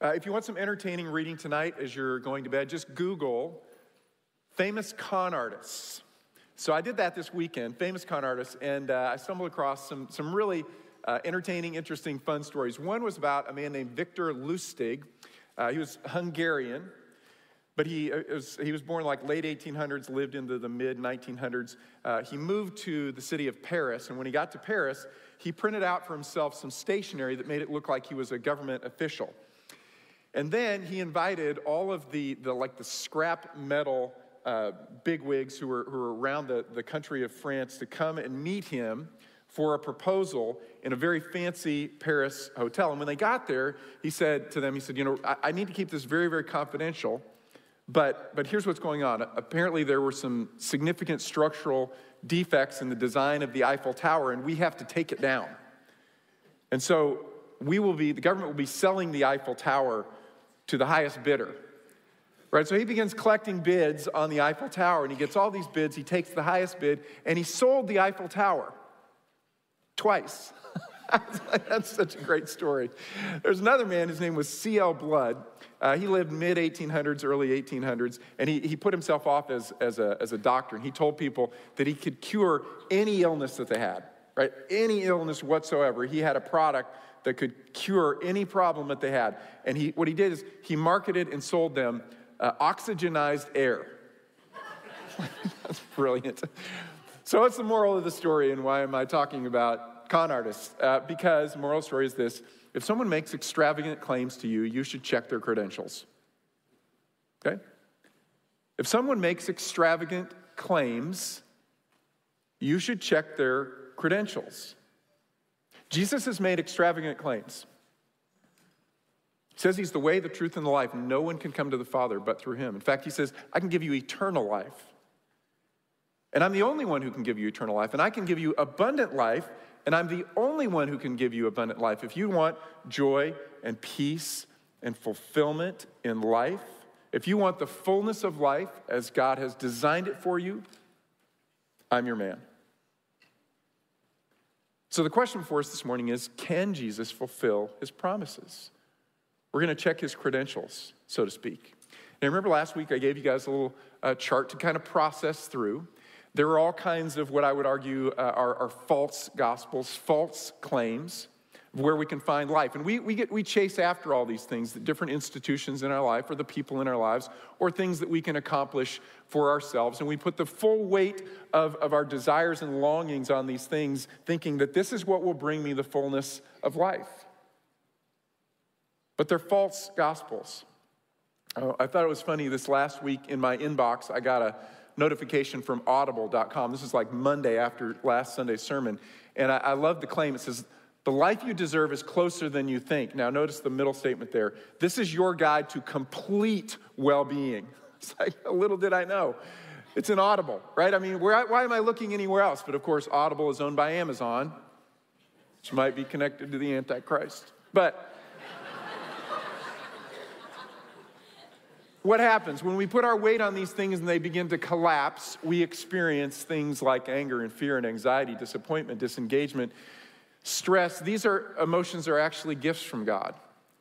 If you want some entertaining reading tonight as you're going to bed, just Google famous con artists. So I did that this weekend, famous con artists, and I stumbled across some really entertaining, interesting, fun stories. One was about a man named Victor Lustig. He was Hungarian, but he was born like late 1800s, lived into the mid 1900s. He moved to the city of Paris, and when he got to Paris, he printed out for himself some stationery that made it look like he was a government official. And then he invited all of the scrap metal bigwigs who were around the country of France to come and meet him for a proposal in a very fancy Paris hotel. And when they got there, he said to them, I need to keep this very, very confidential, but here's what's going on. Apparently there were some significant structural defects in the design of the Eiffel Tower, and we have to take it down. And so the government will be selling the Eiffel Tower to the highest bidder. Right, so he begins collecting bids on the Eiffel Tower, and he gets all these bids. He takes the highest bid, and he sold the Eiffel Tower twice. That's such a great story. There's another man, his name was C.L. Blood. He lived mid-1800s, early 1800s, and he put himself off as a doctor, and he told people that he could cure any illness that they had, right? Any illness whatsoever. He had a product that could cure any problem that they had. And what he did is he marketed and sold them oxygenized air. That's brilliant. So what's the moral of the story, and why am I talking about con artists? Because the moral of the story is this: if someone makes extravagant claims to you, you should check their credentials. Okay? If someone makes extravagant claims, you should check their credentials. Jesus has made extravagant claims. He says he's the way, the truth, and the life. No one can come to the Father but through him. In fact, he says, I can give you eternal life. And I'm the only one who can give you eternal life. And I can give you abundant life. And I'm the only one who can give you abundant life. If you want joy and peace and fulfillment in life, if you want the fullness of life as God has designed it for you, I'm your man. So the question for us this morning is, can Jesus fulfill his promises? We're going to check his credentials, so to speak. And remember last week I gave you guys a little chart to kind of process through. There are all kinds of what I would argue are false gospels, false claims of where we can find life. And we chase after all these things, the different institutions in our life or the people in our lives or things that we can accomplish for ourselves. And we put the full weight of our desires and longings on these things, thinking that this is what will bring me the fullness of life. But they're false gospels. I thought it was funny this last week in my inbox, I got a notification from audible.com. This is like Monday after last Sunday's sermon. And I love the claim. It says, the life you deserve is closer than you think. Now notice the middle statement there. This is your guide to complete well-being. It's like, little did I know. It's an Audible, right? I mean, why am I looking anywhere else? But of course, Audible is owned by Amazon, which might be connected to the Antichrist. But what happens when we put our weight on these things and they begin to collapse? We experience things like anger and fear and anxiety, disappointment, disengagement, stress. These are emotions are actually gifts from God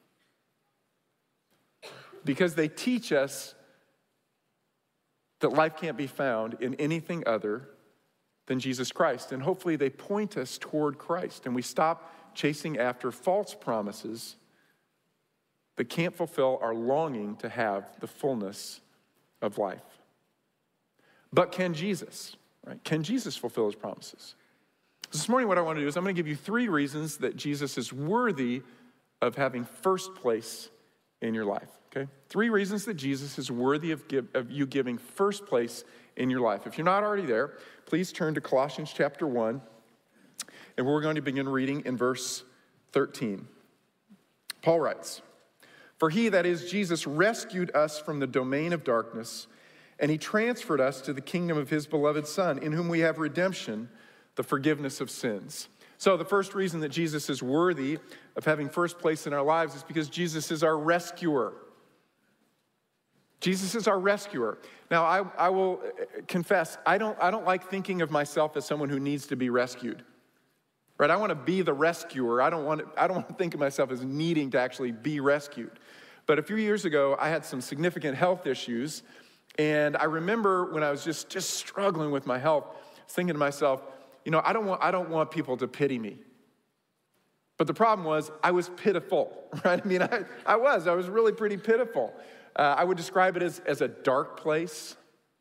because they teach us that life can't be found in anything other than Jesus Christ. And hopefully they point us toward Christ and we stop chasing after false promises that can't fulfill our longing to have the fullness of life. But can Jesus, right? Can Jesus fulfill his promises? This morning what I want to do is I'm going to give you 3 reasons that Jesus is worthy of having first place in your life, okay? 3 reasons that Jesus is worthy of you giving first place in your life. If you're not already there, please turn to Colossians chapter 1, and we're going to begin reading in verse 13. Paul writes, "For he, that is Jesus, rescued us from the domain of darkness, and he transferred us to the kingdom of his beloved Son, in whom we have redemption, the forgiveness of sins." So the first reason that Jesus is worthy of having first place in our lives is because Jesus is our rescuer. Jesus is our rescuer. Now, I will confess, I don't like thinking of myself as someone who needs to be rescued. Right? I want to be the rescuer. I don't want to think of myself as needing to actually be rescued. But a few years ago, I had some significant health issues. And I remember when I was just struggling with my health, thinking to myself, I don't want people to pity me. But the problem was I was pitiful, right? I mean, I was really pretty pitiful. I would describe it as a dark place.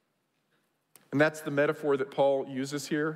And that's the metaphor that Paul uses here.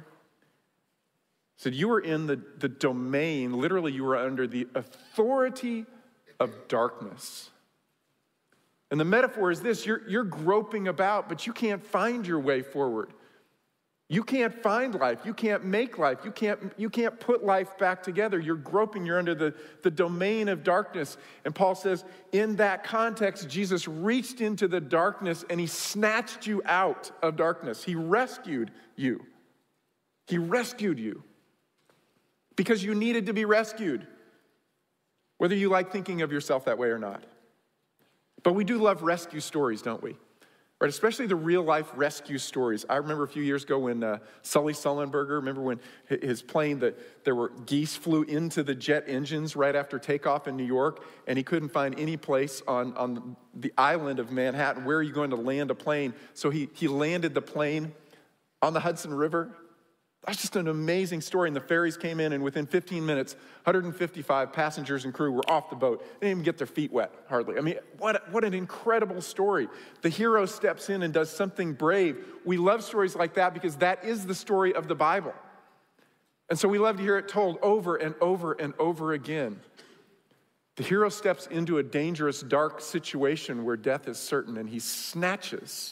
He said, you were in the domain, literally you were under the authority of darkness. And the metaphor is this, you're groping about, but you can't find your way forward. You can't find life. You can't make life. You can't put life back together. You're groping. You're under the domain of darkness. And Paul says, in that context, Jesus reached into the darkness and he snatched you out of darkness. He rescued you. He rescued you because you needed to be rescued, whether you like thinking of yourself that way or not. But we do love rescue stories, don't we? Right, especially the real-life rescue stories. I remember a few years ago when Sully Sullenberger, remember when his plane, there were geese flew into the jet engines right after takeoff in New York, and he couldn't find any place on the island of Manhattan. Where are you going to land a plane? So he landed the plane on the Hudson River. That's just an amazing story. And the ferries came in, and within 15 minutes, 155 passengers and crew were off the boat. They didn't even get their feet wet, hardly. I mean, what an incredible story. The hero steps in and does something brave. We love stories like that because that is the story of the Bible. And so we love to hear it told over and over and over again. The hero steps into a dangerous, dark situation where death is certain, and he snatches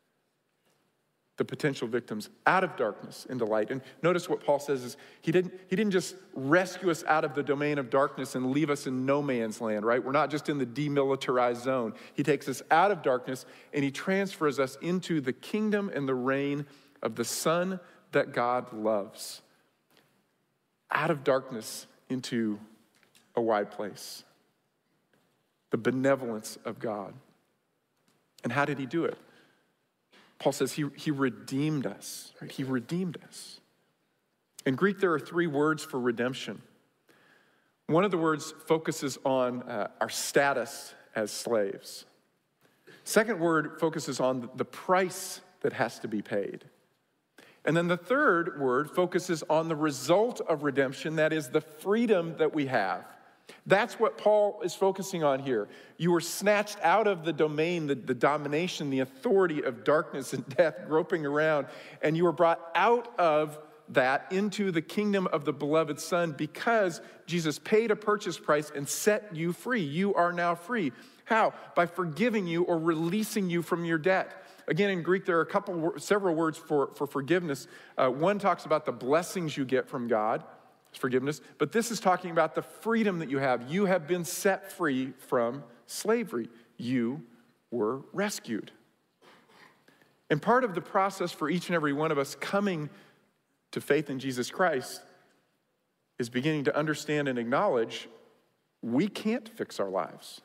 the potential victims out of darkness into light. And notice what Paul says is he didn't just rescue us out of the domain of darkness and leave us in no man's land, right? We're not just in the demilitarized zone. He takes us out of darkness and he transfers us into the kingdom and the reign of the Son that God loves. Out of darkness into a wide place. The benevolence of God. And how did he do it? Paul says he redeemed us, right? He redeemed us. In Greek, there are 3 words for redemption. One of the words focuses on our status as slaves. Second word focuses on the price that has to be paid. And then the third word focuses on the result of redemption, that is the freedom that we have. That's what Paul is focusing on here. You were snatched out of the domain, the domination, the authority of darkness and death groping around, and you were brought out of that into the kingdom of the beloved Son because Jesus paid a purchase price and set you free. You are now free. How? By forgiving you or releasing you from your debt. Again, in Greek, there are several words for forgiveness. One talks about the blessings you get from God. Forgiveness, but this is talking about the freedom that you have. You have been set free from slavery. You were rescued. And part of the process for each and every one of us coming to faith in Jesus Christ is beginning to understand and acknowledge we can't fix our lives.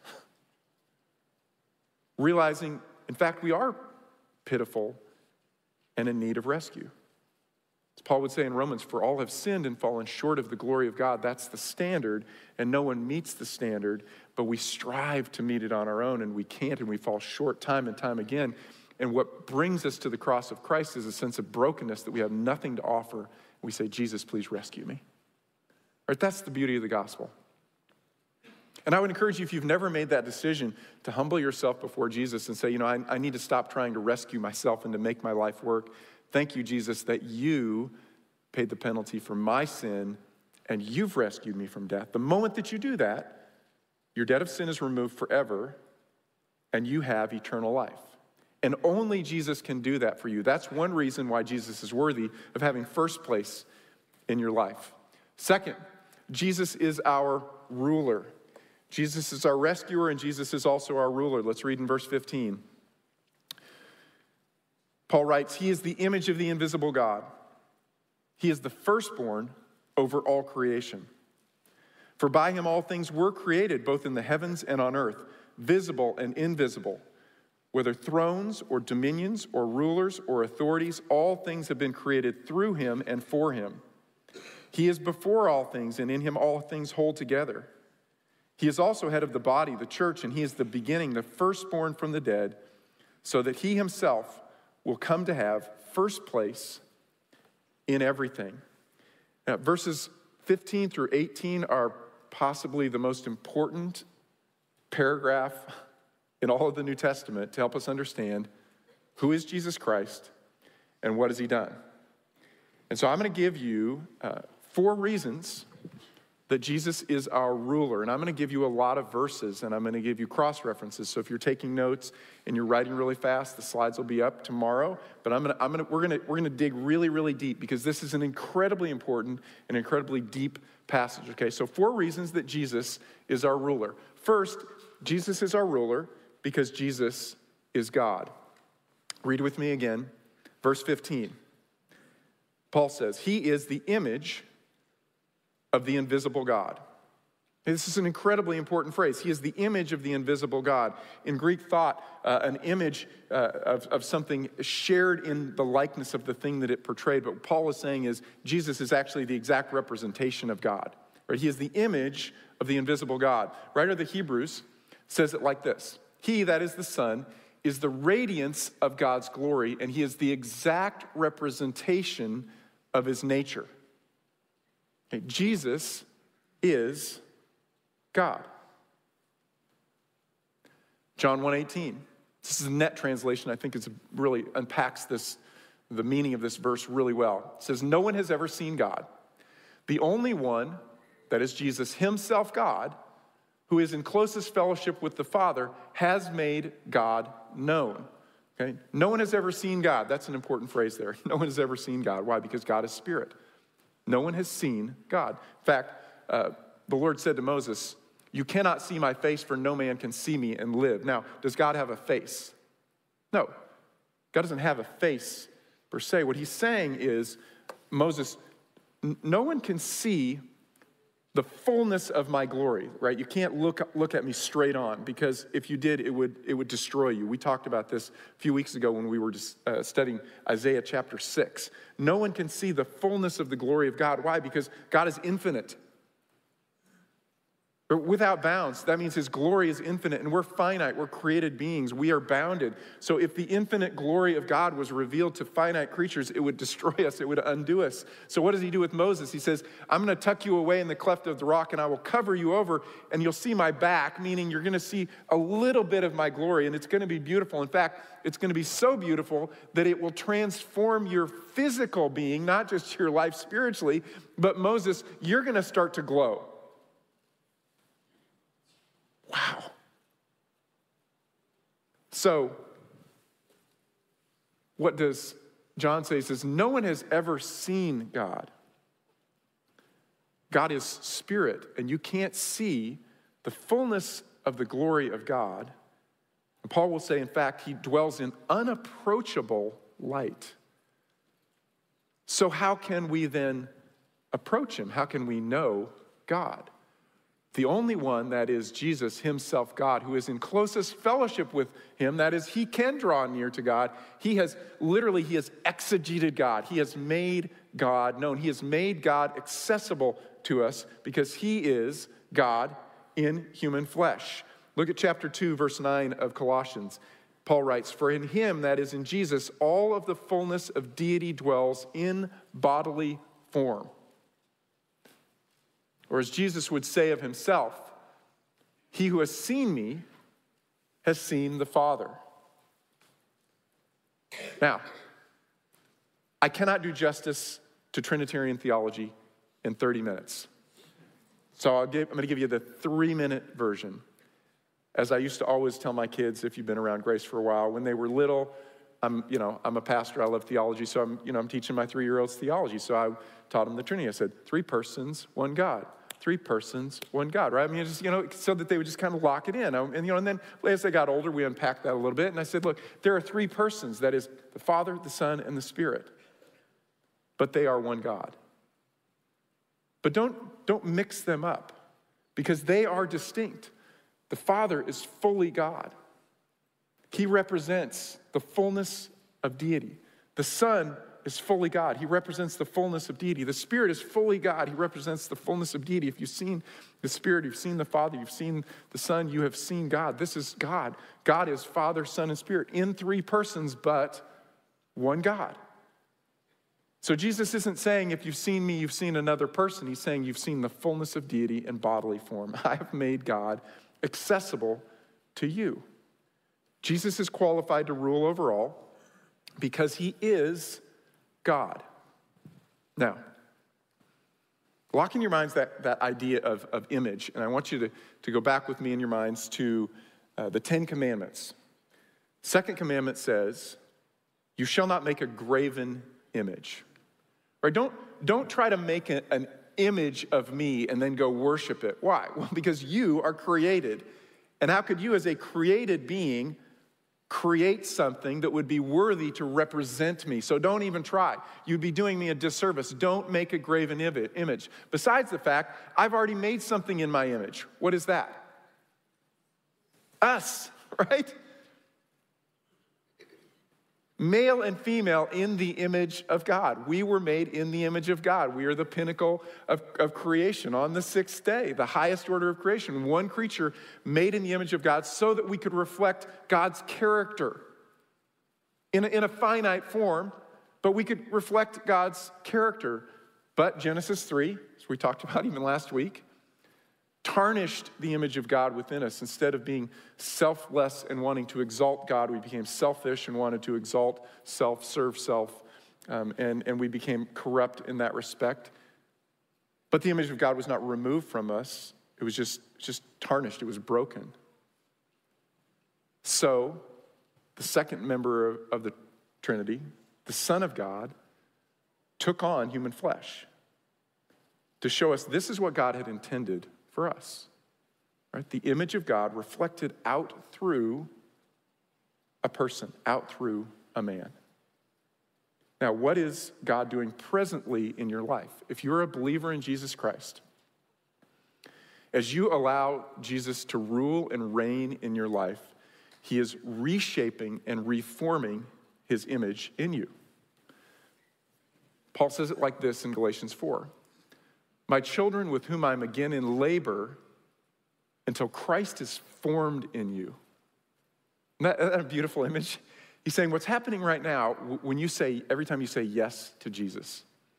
Realizing, in fact, we are pitiful and in need of rescue. As Paul would say in Romans, for all have sinned and fallen short of the glory of God. That's the standard, and no one meets the standard, but we strive to meet it on our own, and we can't, and we fall short time and time again. And what brings us to the cross of Christ is a sense of brokenness that we have nothing to offer. We say, Jesus, please rescue me. Right? That's the beauty of the gospel. And I would encourage you, if you've never made that decision, to humble yourself before Jesus and say, I need to stop trying to rescue myself and to make my life work. Thank you, Jesus, that you paid the penalty for my sin and you've rescued me from death. The moment that you do that, your debt of sin is removed forever and you have eternal life. And only Jesus can do that for you. That's one reason why Jesus is worthy of having first place in your life. Second, Jesus is our ruler. Jesus is our rescuer and Jesus is also our ruler. Let's read in verse 15. Paul writes, he is the image of the invisible God. He is the firstborn over all creation. For by him all things were created, both in the heavens and on earth, visible and invisible. Whether thrones or dominions or rulers or authorities, all things have been created through him and for him. He is before all things, and in him all things hold together. He is also head of the body, the church, and he is the beginning, the firstborn from the dead, so that he himself will come to have first place in everything. Now, verses 15 through 18 are possibly the most important paragraph in all of the New Testament to help us understand who is Jesus Christ and what has he done. And so I'm going to give you 4 reasons that Jesus is our ruler. And I'm going to give you a lot of verses, and I'm going to give you cross-references. So if you're taking notes and you're writing really fast, the slides will be up tomorrow. But we're going to dig really, really deep, because this is an incredibly important and incredibly deep passage. Okay, so 4 reasons that Jesus is our ruler. First, Jesus is our ruler because Jesus is God. Read with me again, verse 15. Paul says, he is the image of the invisible God. This is an incredibly important phrase. He is the image of the invisible God. In Greek thought, an image of something shared in the likeness of the thing that it portrayed. But what Paul is saying is Jesus is actually the exact representation of God. Right? He is the image of the invisible God. Writer of the Hebrews says it like this. He, that is the Son, is the radiance of God's glory, and he is the exact representation of his nature. Okay, Jesus is God. John 1:18. This is a net translation. I think it really unpacks the meaning of this verse really well. It says, no one has ever seen God. The only one, that is Jesus himself, God, who is in closest fellowship with the Father, has made God known. Okay? No one has ever seen God. That's an important phrase there. No one has ever seen God. Why? Because God is spirit. No one has seen God. In fact, the Lord said to Moses, you cannot see my face, for no man can see me and live. Now, does God have a face? No. God doesn't have a face per se. What he's saying is, Moses, no one can see the fullness of my glory, right? You can't look at me straight on, because if you did, it would destroy you. We talked about this a few weeks ago when we were just studying Isaiah chapter 6. No one can see the fullness of the glory of God. Why? Because God is infinite. Without bounds. That means his glory is infinite, and we're finite. We're created beings. We are bounded. So if the infinite glory of God was revealed to finite creatures, it would destroy us. It would undo us. So what does he do with Moses? He says, I'm going to tuck you away in the cleft of the rock, and I will cover you over, and you'll see my back, meaning you're going to see a little bit of my glory, and it's going to be beautiful. In fact, it's going to be so beautiful that it will transform your physical being, not just your life spiritually, but Moses, you're going to start to glow. Wow. So, what does John say? He says, no one has ever seen God. God is spirit, and you can't see the fullness of the glory of God. And Paul will say, in fact, he dwells in unapproachable light. So how can we then approach him? How can we know God? The only one, that is Jesus himself, God, who is in closest fellowship with him, that is, he can draw near to God. He has exegeted God. He has made God known. He has made God accessible to us because he is God in human flesh. Look at chapter 2, verse 9 of Colossians. Paul writes, for in him, that is in Jesus, all of the fullness of deity dwells in bodily form. Or as Jesus would say of himself, he who has seen me has seen the Father. Now, I cannot do justice to Trinitarian theology in 30 minutes. So I'm going to give you the 3-minute version. As I used to always tell my kids, if you've been around Grace for a while, when they were little, I'm a pastor, I love theology, so I'm teaching my 3-year-olds theology. So I taught them the Trinity. I said, 3 persons, 1 God. 3 persons, 1 God, right? I mean, just, so that they would just kind of lock it in. And then as they got older, we unpacked that a little bit. And I said, look, there are 3 persons, that is the Father, the Son, and the Spirit. But they are 1 God. But don't mix them up, because they are distinct. The Father is fully God. He represents the fullness of deity. The Son is fully God. He represents the fullness of deity. The Spirit is fully God. He represents the fullness of deity. If you've seen the Spirit, you've seen the Father, you've seen the Son, you have seen God. This is God. God is Father, Son, and Spirit in three persons, but one God. So Jesus isn't saying, if you've seen me, you've seen another person. He's saying you've seen the fullness of deity in bodily form. I have made God accessible to you. Jesus is qualified to rule over all because he is God. Now, lock in your minds that idea of image, and I want you to go back with me in your minds to the 10 Commandments. Second commandment says, you shall not make a graven image. Right? Don't try to make an image of me and then go worship it. Why? Well, because you are created. And how could you as a created being create something that would be worthy to represent me? So don't even try. You'd be doing me a disservice. Don't make a graven image. Besides the fact, I've already made something in my image. What is that? Us, right? Male and female in the image of God. We were made in the image of God. We are the pinnacle of creation on the sixth day, the highest order of creation. One creature made in the image of God so that we could reflect God's character in a finite form, but we could reflect God's character. But Genesis 3, as we talked about even last week, tarnished the image of God within us. Instead of being selfless and wanting to exalt God, we became selfish and wanted to exalt self, serve self, and we became corrupt in that respect. But the image of God was not removed from us. It was just tarnished. It was broken. So, the second member of the Trinity, the Son of God, took on human flesh to show us this is what God had intended for us, right? The image of God reflected out through a person, out through a man. Now, what is God doing presently in your life? If you're a believer in Jesus Christ, as you allow Jesus to rule and reign in your life, he is reshaping and reforming his image in you. Paul says it like this in Galatians 4. My children with whom I'm again in labor until Christ is formed in you. Isn't that a beautiful image? He's saying what's happening right now when every time you say yes to Jesus,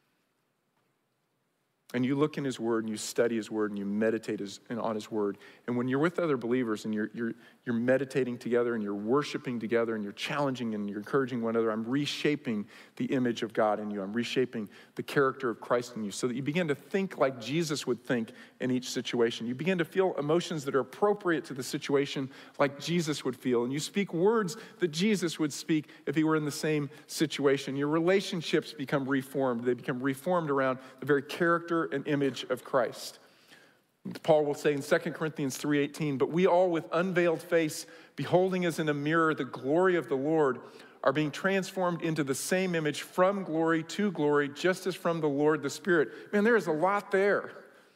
and you look in his word and you study his word and you meditate on his word, and when you're with other believers and you're meditating together and you're worshiping together and you're challenging and you're encouraging one another, I'm reshaping the image of God in you. I'm reshaping the character of Christ in you so that you begin to think like Jesus would think in each situation. You begin to feel emotions that are appropriate to the situation like Jesus would feel, and you speak words that Jesus would speak if he were in the same situation. Your relationships become reformed. They become reformed around the very character and image of Christ. Paul will say in 2 Corinthians 3:18, but we all with unveiled face, beholding as in a mirror the glory of the Lord, are being transformed into the same image from glory to glory, just as from the Lord the Spirit. Man, there is a lot there.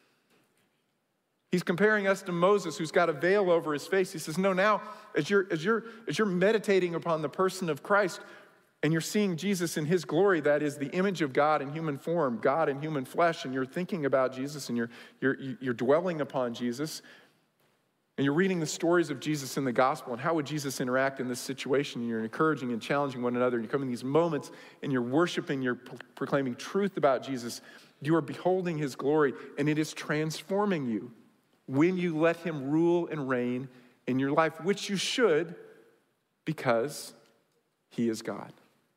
He's comparing us to Moses, who's got a veil over his face. He says, no, now, as you're meditating upon the person of Christ, and you're seeing Jesus in his glory, that is the image of God in human form, God in human flesh, and you're thinking about Jesus and you're dwelling upon Jesus, and you're reading the stories of Jesus in the gospel and how would Jesus interact in this situation, and you're encouraging and challenging one another, and you come in these moments and you're worshiping, you're proclaiming truth about Jesus, you are beholding his glory, and it is transforming you when you let him rule and reign in your life, which you should, because he is God.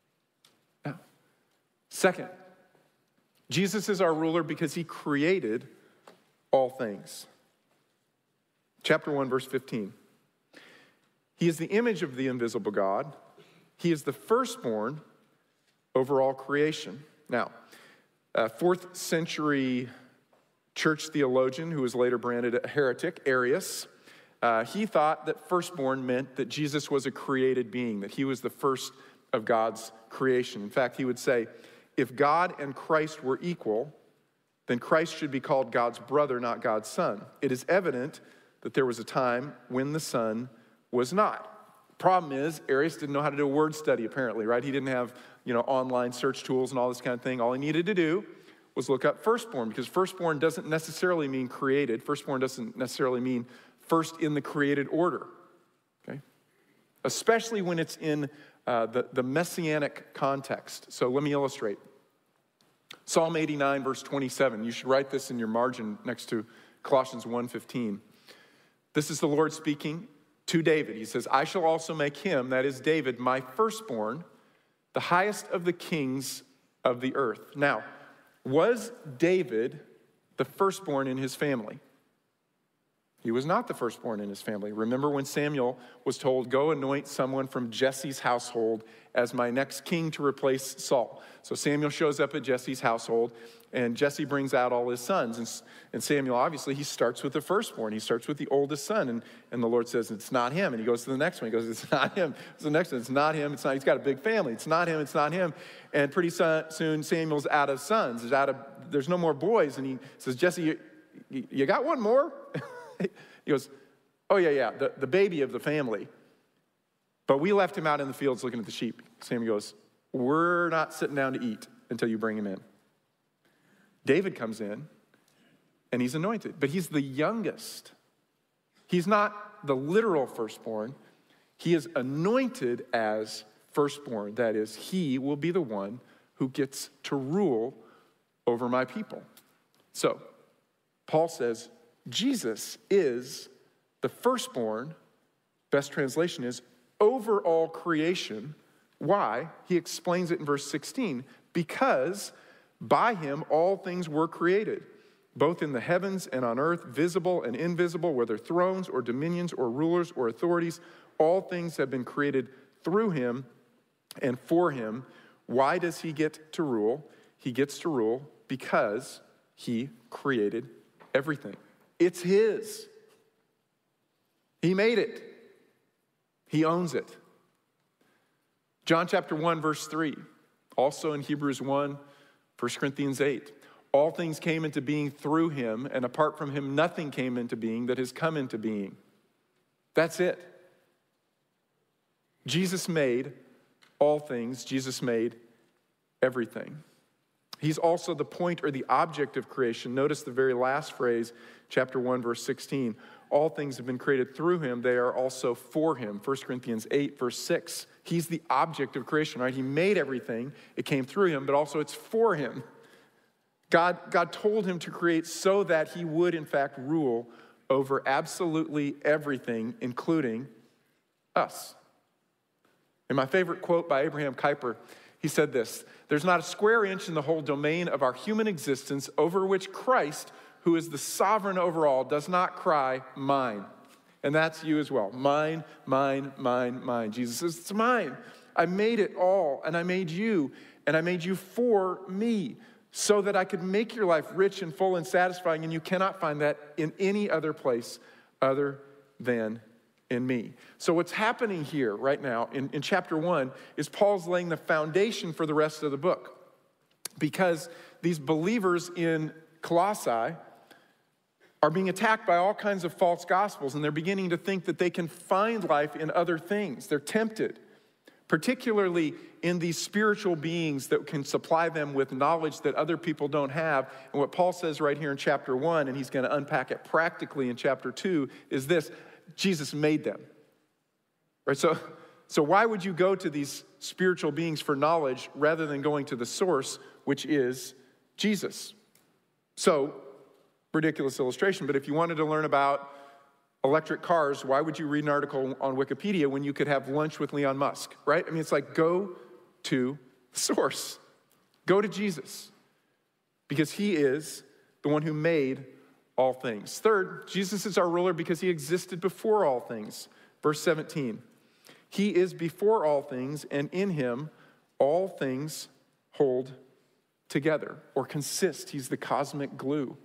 Second, Jesus is our ruler because he created all things. Chapter 1, verse 15. He is the image of the invisible God. He is the firstborn over all creation. Now, 4th century church theologian who was later branded a heretic, Arius, he thought that firstborn meant that Jesus was a created being, that he was the first of God's creation. In fact, he would say, if God and Christ were equal, then Christ should be called God's brother, not God's son. It is evident that there was a time when the son was not. Problem is, Arius didn't know how to do a word study, apparently, right? He didn't have online search tools and all this kind of thing. All he needed to do was look up firstborn, because firstborn doesn't necessarily mean created. Firstborn doesn't necessarily mean first in the created order, okay? Especially when it's in the messianic context. So let me illustrate. Psalm 89, verse 27. You should write this in your margin next to Colossians 1:15. This is the Lord speaking to David. He says, I shall also make him, that is David, my firstborn, the highest of the kings of the earth. Now, was David the firstborn in his family? He was not the firstborn in his family. Remember when Samuel was told, go anoint someone from Jesse's household as my next king to replace Saul. So Samuel shows up at Jesse's household, and Jesse brings out all his sons. And Samuel, obviously, he starts with the firstborn. He starts with the oldest son. And the Lord says, it's not him. And he goes to the next one. He goes, it's not him. It's the next one. It's not him. It's not. He's got a big family. It's not him. It's not him. And pretty soon, Samuel's out of sons. There's no more boys. And he says, Jesse, you got one more? He goes, oh, yeah, the baby of the family. But we left him out in the fields looking at the sheep. Samuel goes, we're not sitting down to eat until you bring him in. David comes in, and he's anointed. But he's the youngest. He's not the literal firstborn. He is anointed as firstborn. That is, he will be the one who gets to rule over my people. So, Paul says, Jesus is the firstborn, best translation is, over all creation. Why? He explains it in verse 16. Because by him all things were created, both in the heavens and on earth, visible and invisible, whether thrones or dominions or rulers or authorities, all things have been created through him and for him. Why does he get to rule? He gets to rule because he created everything. It's his. He made it. He owns it. John chapter 1, verse 3. Also in Hebrews 1, 1 Corinthians 8. All things came into being through him, and apart from him, nothing came into being that has come into being. That's it. Jesus made all things. Jesus made everything. He's also the point or the object of creation. Notice the very last phrase, chapter 1, verse 16. All things have been created through him. They are also for him. 1 Corinthians 8, verse 6. He's the object of creation, right? He made everything. It came through him, but also it's for him. God told him to create so that he would, in fact, rule over absolutely everything, including us. And my favorite quote by Abraham Kuyper, he said this: there's not a square inch in the whole domain of our human existence over which Christ, who is the sovereign over all, does not cry, mine. And that's you as well. Mine, mine, mine, mine. Jesus says, it's mine. I made it all, and I made you, and I made you for me, so that I could make your life rich and full and satisfying, and you cannot find that in any other place other than in me. So what's happening here right now in chapter 1 is Paul's laying the foundation for the rest of the book. Because these believers in Colossae are being attacked by all kinds of false gospels, and they're beginning to think that they can find life in other things. They're tempted, particularly in these spiritual beings that can supply them with knowledge that other people don't have. And what Paul says right here in chapter 1, and he's going to unpack it practically in chapter 2, is this: Jesus made them. Right? So why would you go to these spiritual beings for knowledge rather than going to the source, which is Jesus? So, ridiculous illustration, but if you wanted to learn about electric cars, why would you read an article on Wikipedia when you could have lunch with Elon Musk, right? I mean, it's like, go to the source. Go to Jesus, because he is the one who made all things. Third, Jesus is our ruler because he existed before all things. Verse 17, he is before all things, and in him all things hold together or consist. He's the cosmic glue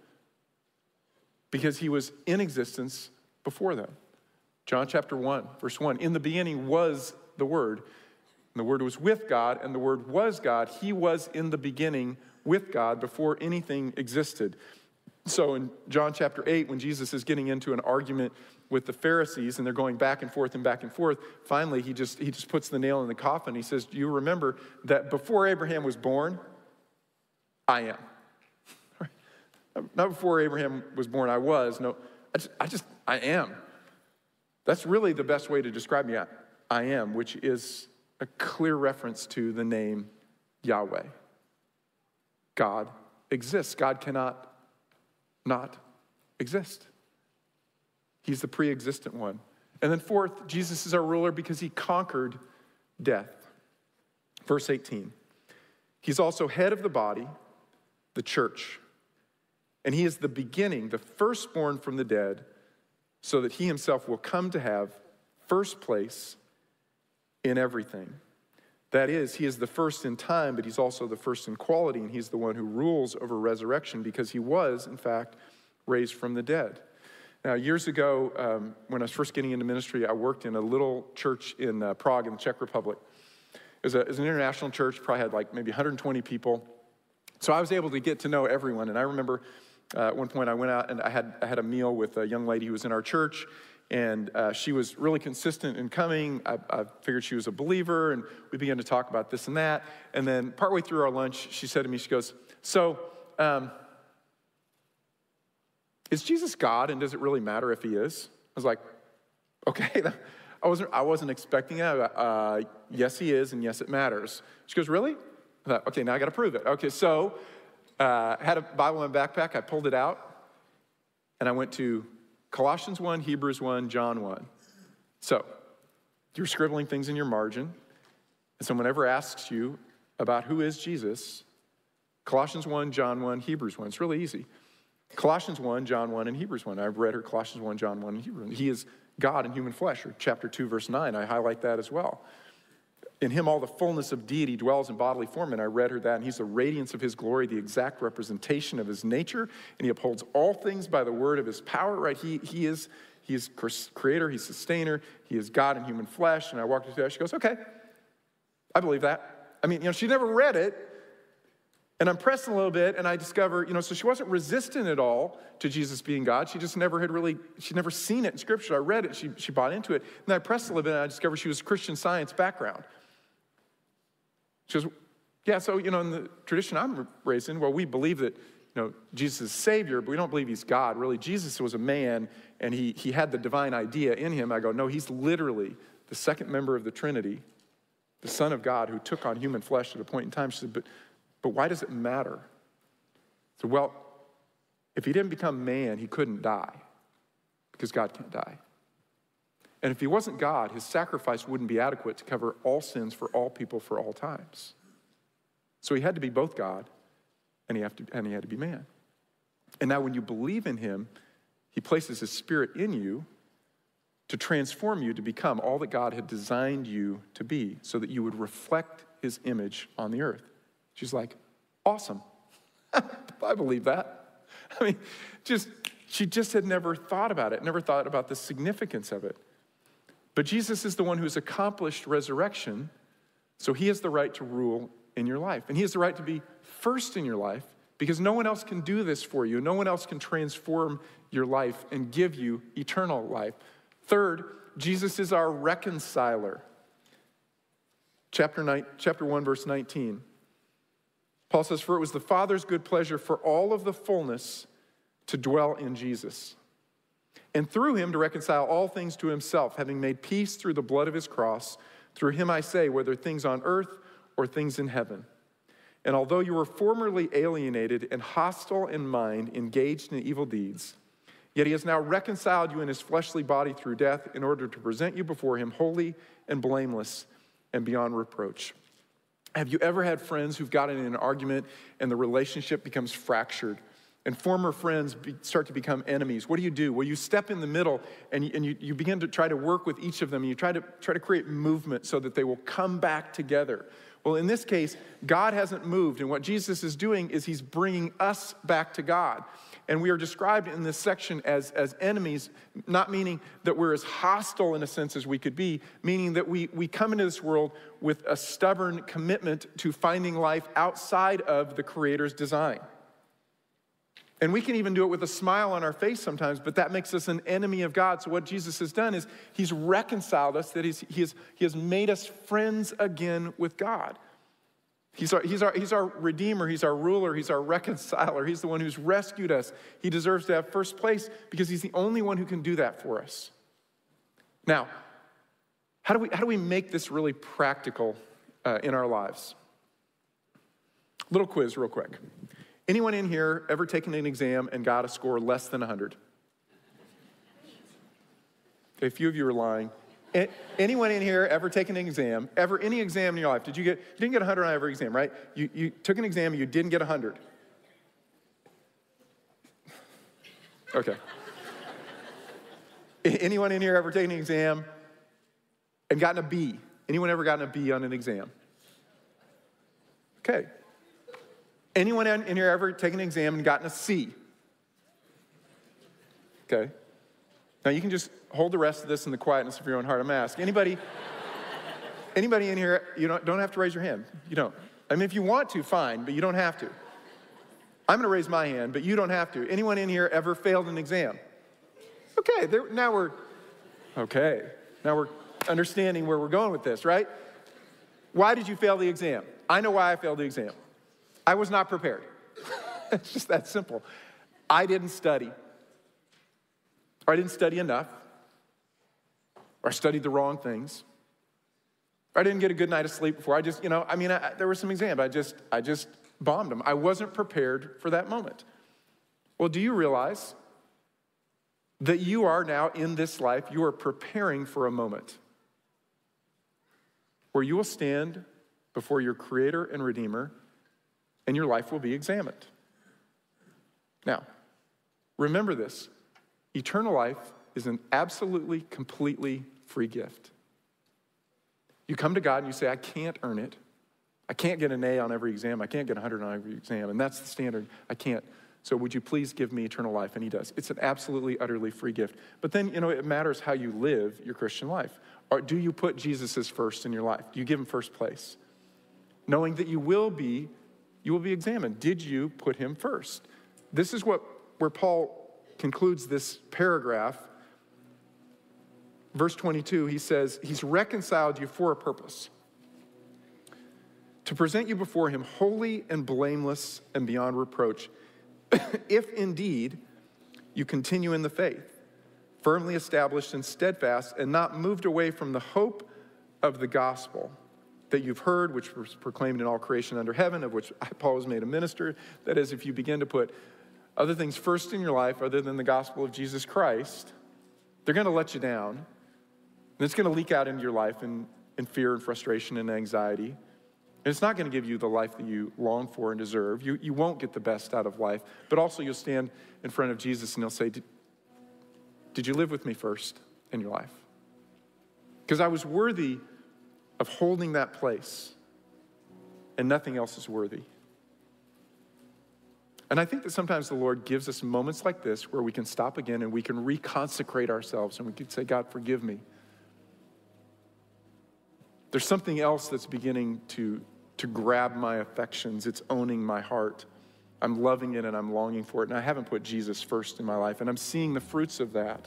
because he was in existence before them. John chapter 1, verse 1, in the beginning was the Word, and the Word was with God, and the Word was God. He was in the beginning with God before anything existed. So in John chapter 8, when Jesus is getting into an argument with the Pharisees, and they're going back and forth and back and forth. Finally, he just puts the nail in the coffin. He says, do you remember that before Abraham was born, I am. Not before Abraham was born, I was. No, I am. That's really the best way to describe me. I am, which is a clear reference to the name Yahweh. God exists. God cannot not exist. He's the pre-existent one. And then fourth, Jesus is our ruler because he conquered death. Verse 18. He's also head of the body, the church. And he is the beginning, the firstborn from the dead, so that he himself will come to have first place in everything. That is, he is the first in time, but he's also the first in quality, and he's the one who rules over resurrection because he was, in fact, raised from the dead. Now, years ago, when I was first getting into ministry, I worked in a little church in Prague in the Czech Republic. It was an international church, probably had like maybe 120 people. So I was able to get to know everyone, and I remember at one point I went out and I had a meal with a young lady who was in our church, and she was really consistent in coming. I figured she was a believer, and we began to talk about this and that. And then partway through our lunch, she said to me, she goes, so, is Jesus God, and does it really matter if he is? I was like, okay, I wasn't expecting it. Yes, he is, and yes, it matters. She goes, really? I thought, okay, now I got to prove it. Okay, so had a Bible in my backpack. I pulled it out, and I went to Colossians 1, Hebrews 1, John 1. So you're scribbling things in your margin, and someone ever asks you about who is Jesus, Colossians 1, John 1, Hebrews 1. It's really easy. Colossians 1, John 1, and Hebrews 1. I've read her Colossians 1, John 1, and Hebrews 1. He is God in human flesh, or chapter 2, verse 9. I highlight that as well. In him all the fullness of deity dwells in bodily form, and I read her that, and he's the radiance of his glory, the exact representation of his nature, and he upholds all things by the word of his power, right? He is creator, he's sustainer, he is God in human flesh, and I walked her through that. She goes, okay, I believe that. I mean, she never read it, and I'm pressing a little bit, and I discover, so she wasn't resistant at all to Jesus being God. She just she'd never seen it in Scripture. I read it, she bought into it. And then I pressed a little bit, and I discovered she was Christian Science background. She goes, yeah, so, in the tradition I'm raised in, well, we believe that, Jesus is Savior, but we don't believe he's God. Really, Jesus was a man, and he had the divine idea in him. I go, no, he's literally the second member of the Trinity, the Son of God, who took on human flesh at a point in time. She said, but why does it matter? So, well, if he didn't become man, he couldn't die, because God can't die. And if he wasn't God, his sacrifice wouldn't be adequate to cover all sins for all people for all times. So he had to be both God, and he had to be man. And now when you believe in him, he places his Spirit in you to transform you to become all that God had designed you to be, so that you would reflect his image on the earth. She's like, awesome. I believe that. I mean, she just had never thought about it, never thought about the significance of it. But Jesus is the one who's accomplished resurrection, so he has the right to rule in your life. And he has the right to be first in your life, because no one else can do this for you. No one else can transform your life and give you eternal life. Third, Jesus is our reconciler. Chapter 1, verse 19. Paul says, for it was the Father's good pleasure for all of the fullness to dwell in Jesus, and through him to reconcile all things to himself, having made peace through the blood of his cross. Through him I say, whether things on earth or things in heaven. And although you were formerly alienated and hostile in mind, engaged in evil deeds, yet he has now reconciled you in his fleshly body through death, in order to present you before him holy and blameless and beyond reproach. Have you ever had friends who've gotten in an argument and the relationship becomes fractured, and former friends start to become enemies? What do? Well, you step in the middle, and you begin to try to work with each of them, and you try to create movement so that they will come back together. Well, in this case, God hasn't moved, and what Jesus is doing is he's bringing us back to God. And we are described in this section as enemies, not meaning that we're as hostile in a sense as we could be, meaning that we come into this world with a stubborn commitment to finding life outside of the Creator's design. And we can even do it with a smile on our face sometimes, but that makes us an enemy of God. So what Jesus has done is he's reconciled us, that he has made us friends again with God. He's our Redeemer, he's our ruler, he's our reconciler, he's the one who's rescued us. He deserves to have first place because he's the only one who can do that for us. Now, how do we make this really practical in our lives? Little quiz real quick. Anyone in here ever taken an exam and got a score less than 100? Okay, a few of you are lying. Anyone in here ever taken an exam, any exam in your life, you didn't get 100 on every exam, right? You took an exam and you didn't get 100. Okay. Anyone in here ever taken an exam and gotten a B? Anyone ever gotten a B on an exam? Okay. Anyone in here ever taken an exam and gotten a C? Okay. Now you can just hold the rest of this in the quietness of your own heart. I'm gonna ask anybody in here, you don't have to raise your hand. You don't. I mean, if you want to, fine, but you don't have to. I'm gonna raise my hand, but you don't have to. Anyone in here ever failed an exam? Okay, now we're understanding where we're going with this, right? Why did you fail the exam? I know why I failed the exam. I was not prepared. It's just that simple. I didn't study. Or I didn't study enough. Or I studied the wrong things. Or I didn't get a good night of sleep before. There were some exams. I just bombed them. I wasn't prepared for that moment. Well, do you realize that you are now in this life, you are preparing for a moment where you will stand before your Creator and Redeemer and your life will be examined. Now, remember this. Eternal life is an absolutely, completely free gift. You come to God and you say, I can't earn it. I can't get an A on every exam. I can't get 100 on every exam. And that's the standard. I can't. So would you please give me eternal life? And he does. It's an absolutely, utterly free gift. But then, it matters how you live your Christian life. Or do you put Jesus as first in your life? Do you give him first place? Knowing that you will be examined. Did you put him first? This is where Paul concludes this paragraph. Verse 22, he says, he's reconciled you for a purpose. To present you before him holy and blameless and beyond reproach, if indeed you continue in the faith, firmly established and steadfast, and not moved away from the hope of the gospel that you've heard, which was proclaimed in all creation under heaven, of which Paul was made a minister. That is, if you begin to put other things first in your life other than the gospel of Jesus Christ, they're going to let you down. And it's going to leak out into your life in fear and frustration and anxiety. And it's not going to give you the life that you long for and deserve. You won't get the best out of life. But also you'll stand in front of Jesus and he'll say, did you live with me first in your life? Because I was worthy of holding that place, and nothing else is worthy. And I think that sometimes the Lord gives us moments like this where we can stop again and we can reconsecrate ourselves and we can say, God, forgive me. There's something else that's beginning to grab my affections. It's owning my heart. I'm loving it and I'm longing for it. And I haven't put Jesus first in my life. And I'm seeing the fruits of that.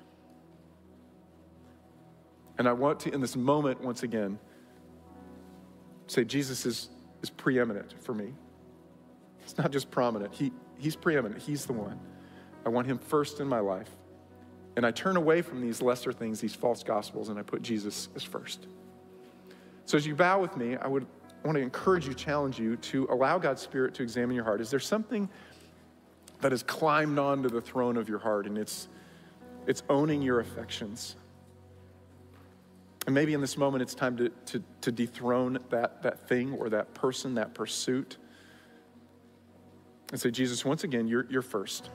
And I want to, in this moment, once again, say Jesus is preeminent for me. It's not just prominent. He's preeminent. He's the one. I want him first in my life. And I turn away from these lesser things, these false gospels, and I put Jesus as first. So as you bow with me, I want to encourage you, challenge you to allow God's Spirit to examine your heart. Is there something that has climbed onto the throne of your heart and it's owning your affections? And maybe in this moment it's time to dethrone that thing or that person, that pursuit. And say, Jesus, once again, you're first.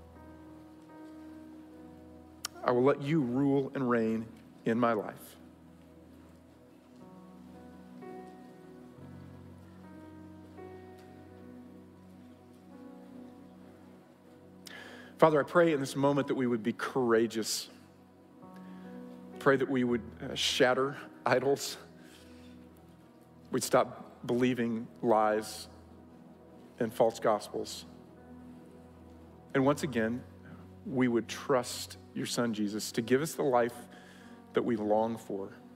I will let you rule and reign in my life. Father, I pray in this moment that we would be courageous. Pray that we would shatter idols. We'd stop believing lies and false gospels. And once again, we would trust your son, Jesus, to give us the life that we long for.